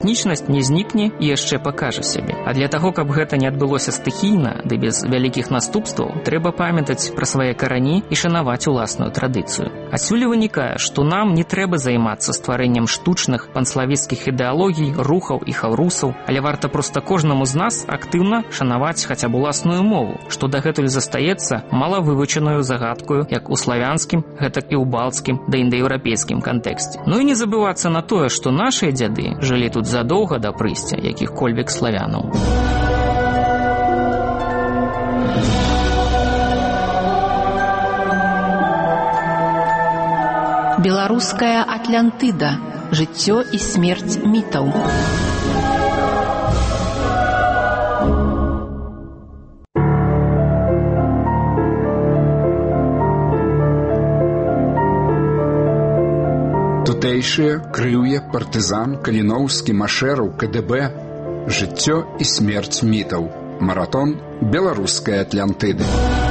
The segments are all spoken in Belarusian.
этнічнасць не знікне і яшчэ пакажа сябе. А для таго, каб гэта не адбылося стыхійна, ды без вялікіх наступстваў, трэба памятаць пра свае карані і шанаваць уласную традыцыю. Адсюль вынікае, што нам не трэба займацца стварэннем штучных панславіцкіх ідэалогій, рухаў і хаўрусаў, але варта проста кожнаму з нас актыўна шанаваць хаця б уласную мову, што дагэтуль застаецца малавывучаную загадкаю як у славянскім, гэтак і ў балцкім да індаеўрапейскім кантэксце. Ну і не забывацца на тое, што нашыя дзяды жылі тут задоўга да прыйсця якіх-кольвек славянаў. Беларуская Атлантыда. Жыццё і смерць мітаў. Тутэйшыя, Крыўе, партызан, Каліноўскі, Машэраў, КДБ. Жыццё і смерць мітаў. Маратон беларускай Атлантыды.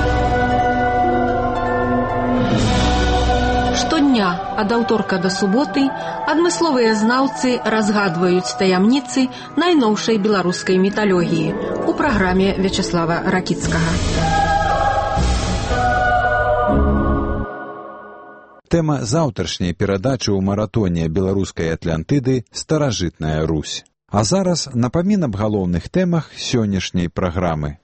Штодня ад аўторка да суботы адмысловыя знаўцы разгадваюць таямніцы найноўшай беларускай міталогіі у праграме Вячеслава Ракіцкага. Тэма заўтрашняй перадачы ў маратоне беларускай Атлантыды «Старажытная Русь». А зараз напамін аб галоўных тэмах сённяшняй праграмы.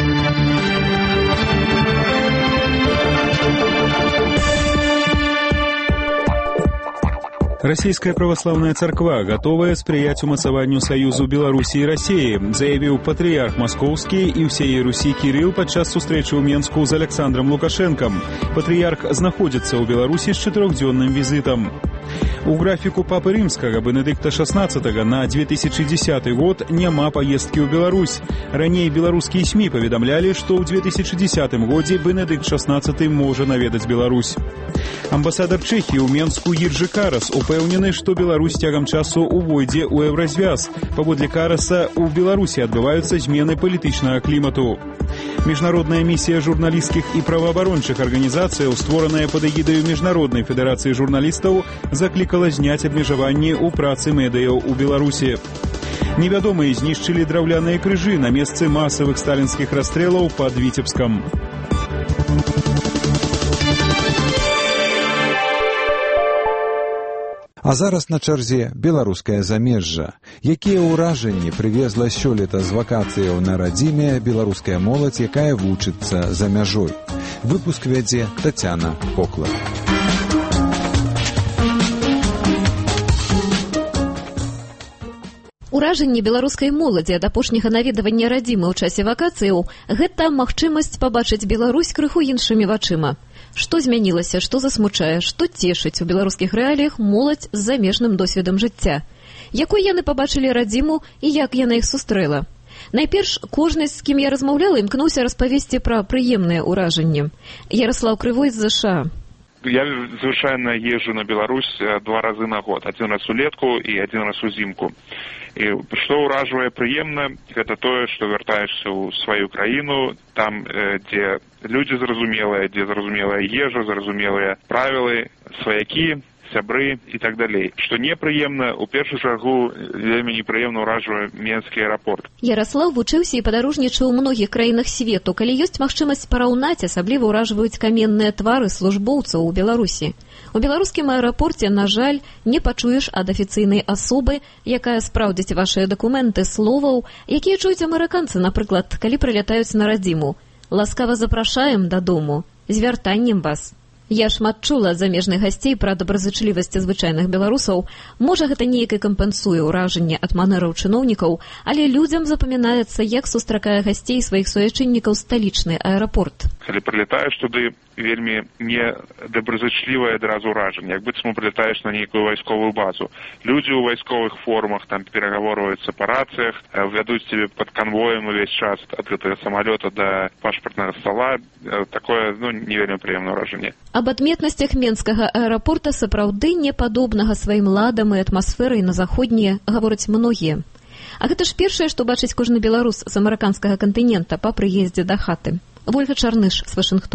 Российская православная церква готовая спрыяць умацаванню саюзу Беларусі і России, заявіў патрыярх Маскоўскі і ўсеяй Русі Кірыл падчас сустрэчы ў Менску з Александром Лукашенком. Патрыярх знаходзіцца ў Беларусі з 4-дзённым візітам. У графіку Папы Рымскага Бенедыкта XVI на 2010 год няма паездкі ў Беларусь. Раней беларускія СМІ паведамлялі, што ў 2010 годзе Бенедыкт XVI можа наведаць Беларусь. Амбасадар Чэхіі ў Менску Іржы Карас упэўнены, што Беларусь цягам часу увойдзе ў еўразвяз. Паводле Караса, у Беларусі адбываюцца змены палітычнага клімату. Міжнародная місія журналісцкіх і праваабарончых арганізацыяў, створаная пад эгідаю Міжнароднай федэрацыі журналістаў, заклікала зняць абмежаванні ў працы медыяў у Беларусі. Невядомыя знішчылі драўляныя крыжы на месцы масавых сталінскіх расстрэлаў пад Віцебскам. А зараз на чарзе беларускае замежжа. Якія ўражанні прывезла сёлета з вакацыяў на радзіме беларуская моладзь, якая вучыцца за мяжой? Выпуск вядзе Тацяна Коклар. Уражанне беларускай моладзі ад апошняга наведавання радзімы ў часе вакацыяў – гэта магчымасць пабачыць Беларусь крыху іншымі вачыма. Што змянілася, што засмучае, што цешыць у беларускіх рэаліях моладзь з замежным досведам жыцця? Якой яны пабачылі радзіму і як яна іх сустрэла? Найперш, кожны, з кім я размаўляла, імкнуўся распавесці пра прыемныя ўражанні. Ярослаў Крывой з ЗША. Я звычайна езжу на Беларусь 2 разы на год. 1 раз улетку і 1 раз узімку. І што ўражвае прыемна, гэта тое, што вяртаешся ў сваю краіну, там, дзе людзі зразумелыя, дзе зразумелая ежа, зразумелыя правілы, сваякі, сябры і так далей. Што непрыемна, у першую чаргу вельмі непрыемна ўражвае Менскі аэрапорт. Ярослаў вучыўся і падарожнічаў у многіх краінах свету. Калі ёсць магчымасць параўнаць, асабліва ўражваюць каменныя твары службоўцаў у Беларусі. У беларускім аэрапорце, на жаль, не пачуеш ад афіцыйнай асобы, якая спраўдзіць вашыя дакументы, словаў, якія чуюць амерыканцы, напрыклад, калі прылятаюць на радзіму. Ласкава запрашаем дадому, з вяртаннем вас. Я шмат чула ад замежных гасцей пра добразычлівасць звычайных беларусаў. Можа, гэта неяк і кампенсуе ўражанне ад манераў чыноўнікаў, але людзям запамінаецца, як сустракае гасцей сваіх суайчыннікаў сталічны аэрапорт. Калі прылетаеш туды, вельмі не добразычлівае адразу ўражанне, як быццам прылетаеш на нейкую вайсковую базу. Людзі ў вайсковых формах там перагаворваюцца па рацыях, вядуць цябе пад канвоем увесь час ад гэтага самалёта да пашпартнага стола. Такое, не вельмі прыемнае ўражанне. Аб адметнасцях Менскага аэрапорта сапраўды не падобнага сваім ладам і атмасферай на заходнія гавораць многія. А гэта ж першае, што бачыць кожны беларус з амерыканскага кантынента па прыездзе да хаты. Вольга Чарныш з Вашынгтону.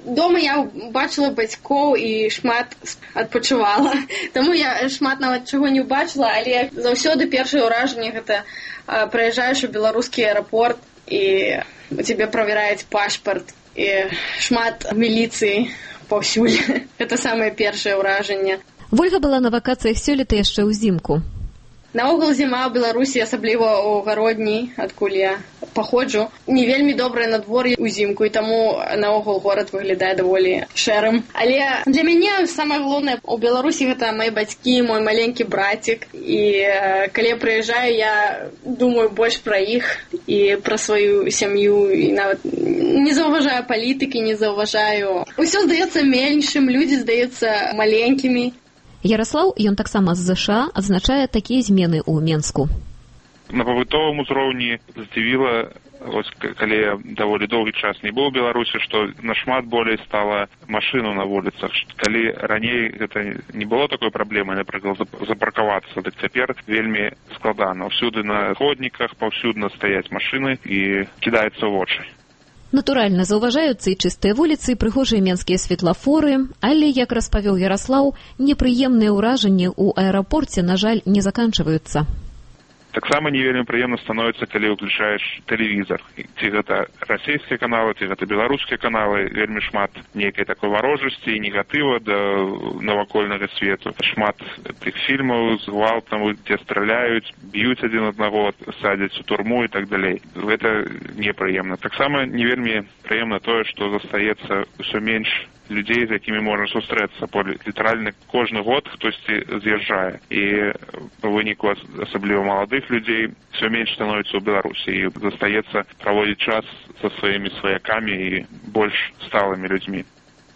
Дома я бачила бацькоў і шмат адпачывала. Таму я шмат нават чаго не ўбачыла, але заўсёды першае ўражанне гэта прыязджаеш у беларускі аэрапорт і у цябе правяраюць пашпарт і шмат міліцыі паўсюль. Гэта самае першае ўражанне. Вольга была на вакацыях сёлета яшчэ ўзімку. Наогул зіма ў Беларусі, асабліва ў Гародні, адкуль я паходжу, не вельмі добрае надвор'е ўзімку, і таму наогул горад выглядае даволі шэрым. Але для мяне самае галоўнае ў Беларусі гэта мои бацькі, мой маленькі брацік. І калі я прыязджаю, я думаю больш пра іх і пра сваю сям'ю, і нават не заўважаю палітыкі, не заўважаю. Усё здаецца меншым, людзі здаюцца маленькімі. Яраслаў, ён таксама з ЗША, адзначае такія змены ў Менску. На пабытовым узроўні здзівіла, калі я даволі доўгі час не быў у Беларусі, што нашмат болей стала машыну на вуліцах. Калі раней гэта не было такой праблемы, напрыклад, запаркавацца, дык цяпер вельмі складана. Ўсюды на ходніках, паўсюдна стаяць машыны і кідаецца ў вочы. Натуральна, заўважаюцца і чыстыя вуліцы, і прыгожыя менскія светлафоры, але, як распавёў Яраслаў, непрыемныя ўражанні ў аэрапорце, на жаль, не заканчваюцца. Таксама не вельмі прыемна становіцца, калі ўключаеш тэлевізор. Ці гэта расійскія каналы, ці гэта беларускія каналы, вельмі шмат нейкай такой варожасці і негатыва да навакольнага свету. Шмат тых фільмаў з гвалтам, дзе страляюць, б'юць адзін аднаго, садзяць у турму і так далей. Гэта непрыемна. Таксама не вельмі прыемна тое, што застаецца ўсё менш людзей, з якімі можна сустрэцца. Літаральна кожны год хтосьці з'язджае. І па выніку асабліва маладых людзей все менш становіцца ў Беларусі. І застаецца праводзіць час са сваімі сваякамі і больш сталымі людзьмі.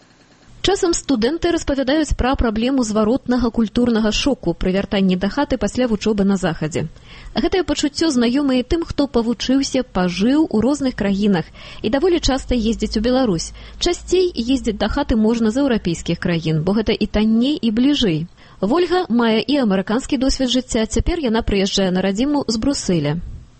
Часам студэнты распавядаюць пра праблему зваротнага культурнага шоку пры вяртанні да хаты пасля вучобы на захадзе. Гэтае пачуццё знаёмае тым, хто павучыўся, пажыў у розных краінах і даволі часта ездзіць у Беларусь. Часцей ездзіць да хаты можна з еўрапейскіх краін, бо гэта і танней, і бліжэй. Вольга мае і амерыканскі досвед жыцця, цяпер яна прыязджае на радзіму з Брусэля.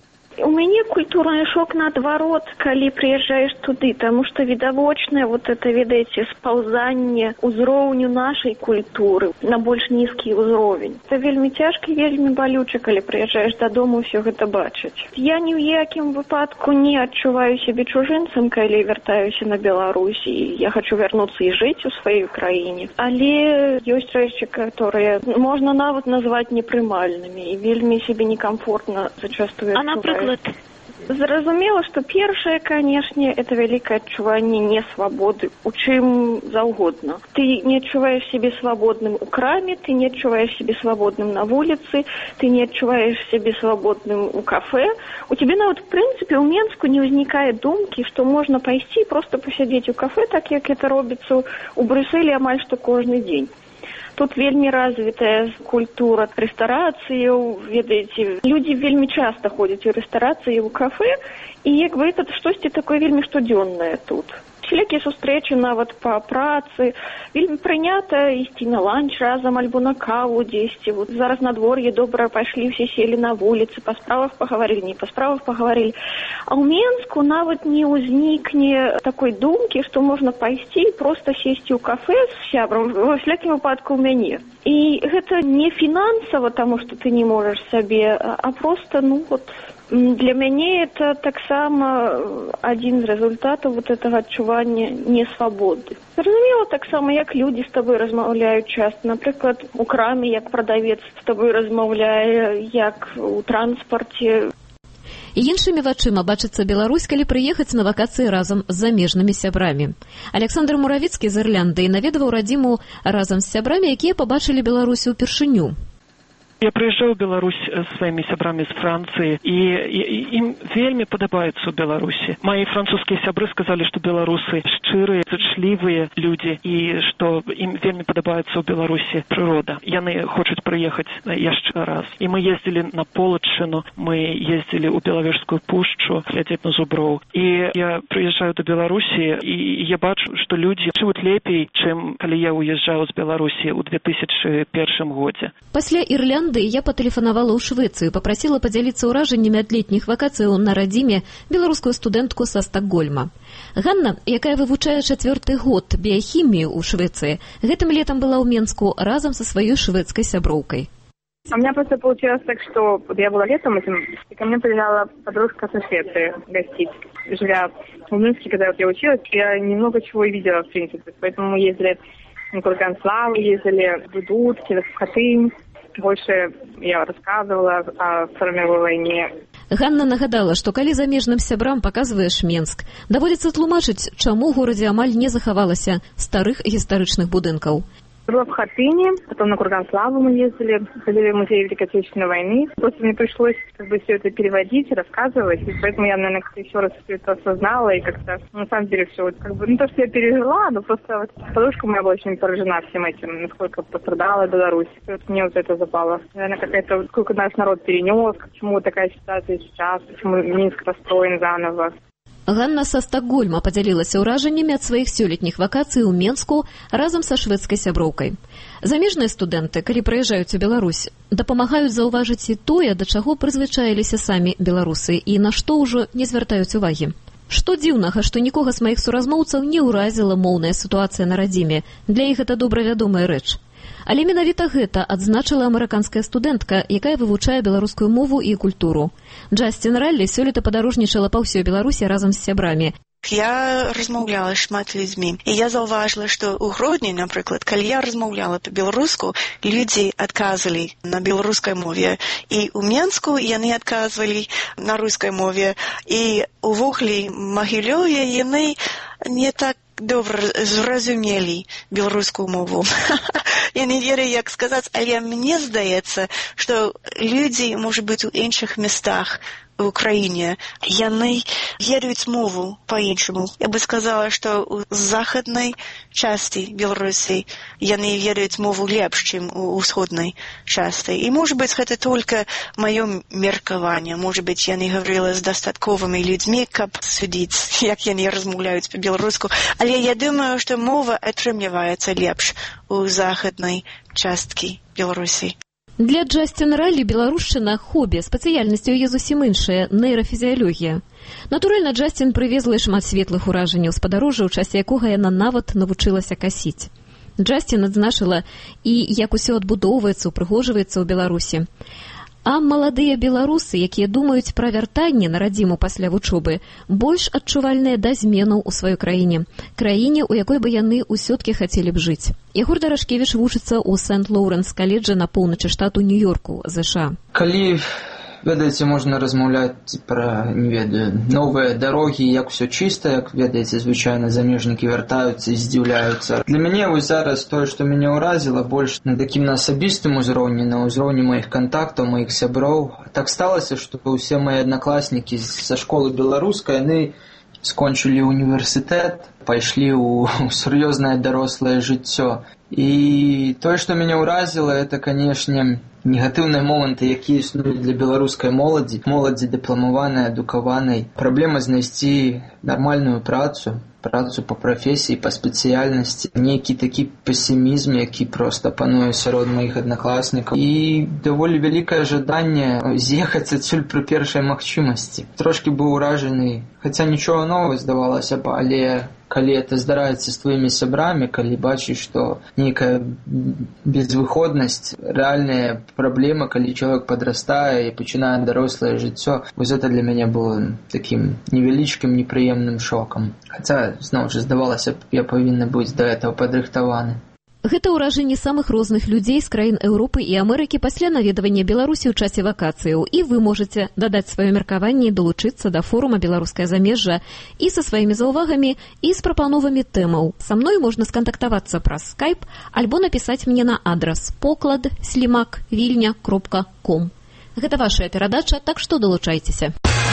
У мяне культурны шок наадварот, калі прыязджаеш туды, таму што відавочнае это, ведаеце, спаўзанне ўзроўню нашай культуры на больш нізкі ўзровень. Це вельмі цяжка, вельмі балюча, калі прыязджаеш дадому ўсё гэта бачыць. Я ні ў якім выпадку не адчуваю сябе чужынцам, калі вяртаюся на Беларусь, і я хачу вярнуцца і жыць у сваёй краіне. Але ёсць рэчы, которые можна нават назваць непрымальнымі, і вельмі сябе некамфортна зачастую адчуваю. Зразумела, што першае, канешне, это вялікае адчуванне несвабоды, у чым заўгодна. Ты не адчуваеш сябе свабодным у краме, ты не адчуваеш сябе свабодным на вуліцы, ты не адчуваеш сябе свабодным у кафе. У цябе нават, в прынцыпе, ў Менску не ўзнікае думкі, што можна пайсці проста пасядзець у кафе, так як это робіцца ў Брюсселі амаль што кожны дзень. Тут вельмі развітая культура рэстарацыяў, ведаеце, людзі вельмі часта ходзяць у рэстарацыі, у кафе, і як бы это штосьці такое вельмі штодзённае тут. Всілякія сустрэчы нават па працы, вельмі прынята ісці на ланч разам альбо на каву дзесьці. Зараз надвор'е добра пайшлі, усе селі на вуліцы, па справах пагаварылі, не па справах пагаварылі. А ў Менску нават не ўзнікне такой думкі, што можна пайсці і проста сесці ў кафе з сябрам, ва всякім выпадку ў мяне. І гэта не фінансава, таму што ты не можаш сабе, а проста, для мяне это таксама адзін з рэзультатаў гэтага адчування несвабоды. Зразумела таксама, як людзі з табой размаўляюць часта. Напрыклад, у краме, як прадавец з табой размаўляе, як у транспарце. І іншымі вачыма бачыцца Беларусь, калі прыехаць на вакацыі разам з замежнымі сябрамі. Александр Муравіцкі з Ірландыі наведваў радзіму разам з сябрамі, якія пабачылі Беларусь упершыню. Я прыязджаў у Беларусь з сваімі сябрамі з Францыі, і ім вельмі падабаецца ў Беларусі. Мае французскія сябры сказалі, што беларусы шчырыя, зычлівыя людзі, і што ім вельмі падабаецца ў Беларусі прырода. Яны хочуць прыехаць яшчэ раз. І мы ездзілі на Полаччыну, мы ездзілі ў Белавежскую пушчу, глядзець на зуброў. І я прыязджаю да Беларусі, і я бачу, што людзі жывуць лепей, чым калі я уязджаў з Беларусі ў 2001 годзе. Пасля Ірландыі Ганды я патэлефанавала ў Швецыю, папрасіла падзяліцца ўражаннямі ад летніх вакацыяў на радзіме беларускую студэнтку са Стакгольма. Ганна, якая вывучае 4-й год біяхімію ў Швецыі, гэтым летам была ў Менску разам са сваёй шведскай сяброўкай. У меня просто получилось так, что я была летом этим, и ко мне приезжала подружка со Швеции гостить. Живя в Минске, когда я училась, я немного чего и видела, в принципе. Поэтому мы ездили на Курганславу, ездили в Дудки, в Хатынь. Больше я рассказывала о Второй мировой войне. Ганна нагадала, што калі замежным сябрам паказваеш Менск, даводзіцца тлумачыць, чаму ў горадзе амаль не захавалася старых гістарычных будынкаў. Была в Хатыне, потом на Курганславу мы ездили, ходили в музей Великой Отечественной войны. Просто мне пришлось все это переводить, рассказывать, и поэтому я, наверное, как-то еще раз все это осознала, и как-то, на самом деле, все, то, что я пережила, но просто подружка моя была очень поражена всем этим, насколько пострадала Беларусь. Мне вот это запало. Наверное, какая-то, сколько наш народ перенес, почему такая ситуация сейчас, почему Минск расстроен заново. Ганна са Стакгольма падзялілася ўражаннямі ад сваіх сёлетніх вакацый у Менску разам са шведскай сяброўкай. Замежныя студэнты, калі прыязджаюць у Беларусь, дапамагаюць заўважыць і тое, да чаго прызвычаіліся самі беларусы і на што ўжо не звяртаюць увагі. Што дзіўнага, што нікога з маіх суразмоўцаў не ўразіла моўная сітуацыя на радзіме. Для іх гэта добра вядомая рэч. Але менавіта гэта адзначыла амерыканская студэнтка, якая вывучае беларускую мову і культуру. Джасцін Раллі сёлета падарожнічала па ўсёй Беларусі разам з сябрамі. Я размаўляла шмат людзьмі, і я заўважыла, што ў Гродні, напрыклад, калі я размаўляла па-беларуску, людзі адказвалі на беларускай мове, і ў Менску яны адказвалі на рускай мове, і увогуле Магілёве яны не так добра зразумелі беларускую мову. Я не верю, як сказаць, але мне здаецца, што людзі, можа быць, у іншых местах в Украине, яны ведаюць мову по-іншаму. Я бы сказала, што ў захаднай части Беларусі яны ведаюць мову лепш, чым у ўсходнай части. І, можа быць, гэта толькі маё меркаванне. Можа быць, яны гаварыла з дастатковымі людзьмі, каб судзіць, як яны размаўляюць па-беларуску. Але я думаю, што мова атрымліваецца лепш у захаднай часткі Беларусі. Для Джасціна Раллі беларушчына хобі, спецыяльнасць у яе зусім іншая – нейрафізіялогія. Натуральна, Джасцін прывезла шмат светлых уражанняў з падарожжа, у часе якога яна нават навучылася касіць. Джасцін адзначыла і як усё адбудоўваецца, упрыгожваецца ў Беларусі. А маладыя беларусы, якія думаюць пра вяртанне на радзіму пасля вучобы, больш адчувальныя да зменаў у сваёй краіне. Краіне, у якой бы яны ўсё-ткі хацелі б жыць. Ягор Дарашкевіч вучыцца ў Сент-Лоуренс-каледжы на поўначы штату Нью-Йорку, ЗША. Калі, ведаеце, можна размаўляць пра, не ведаю, новыя дарогі, як усё чыста, як, ведаеце, звычайна замежнікі вяртаюцца і здзіўляюцца. Для мяне вось зараз тое, што мяне ўразіла, больш на такім на асабістым узроўні, на ўзроўні маіх кантактаў, маіх сяброў. Так сталася, што ўсе мае аднакласнікі са школы беларускай, яны скончылі універсітэт, пайшлі ў сур'ёзнае дарослае жыццё. І тое, што мяне ўразіла, это, канешне, негатыўныя моманты, якія існуюць для беларускай моладзі, моладзі дыпламаванай, адукаванай. Праблема знайсці нармальную працу па прафесіі, па спецыяльнасці. Нейкі такі песімізм, які проста пануе сярод маіх аднакласнікаў. І даволі вялікае жаданне з'ехаць адсюль пры першай магчымасці. Трошкі быў уражаны, хаця нічога новага здавалася б, але калі это здараецца з твоімі сябрамі, калі бачыш, што нейкая безвыходнасць, рэальная праблема, калі чалавек падрастае і пачынае дарослае жыццё, вось гэта для мяне было такім невялічкім непрыемным шокам. Хаця, зноў жа, здавалася б, я павінна быць да этого падрыхтаваны. Гэта ўражанні самых розных людзей з краін Еўропы і Амерыкі пасля наведвання Беларусі ў часе вакацыяў. І вы можаце дадаць сваё меркаванне і далучыцца да форума «Беларускае замежжа» і са сваімі заўвагамі, і з прапановамі тэмаў. Са мной можна скантактавацца праз Skype альбо напісаць мне на адрас poklad@vilnya.com. Гэта вашая перадача, так што далучайцеся.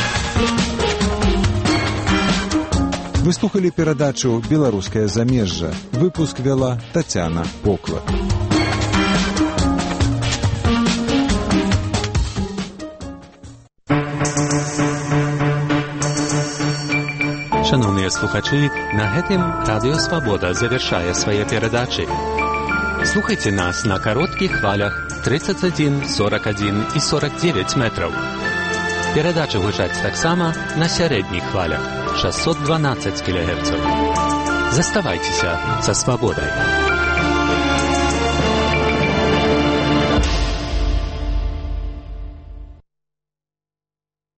Вы слухали перадачу «Беларускае замежжа». Выпуск вела Тацяна Поклад. Шановныя слухачы, на гэтым Радыё Свабода завяршае свае перадачы. Слухайте нас на коротких хвалях 31, 41 и 49 метров. Передача гучаць таксама на сярэдніх хвалях 612 кГц. Заставайцеся са свабодай.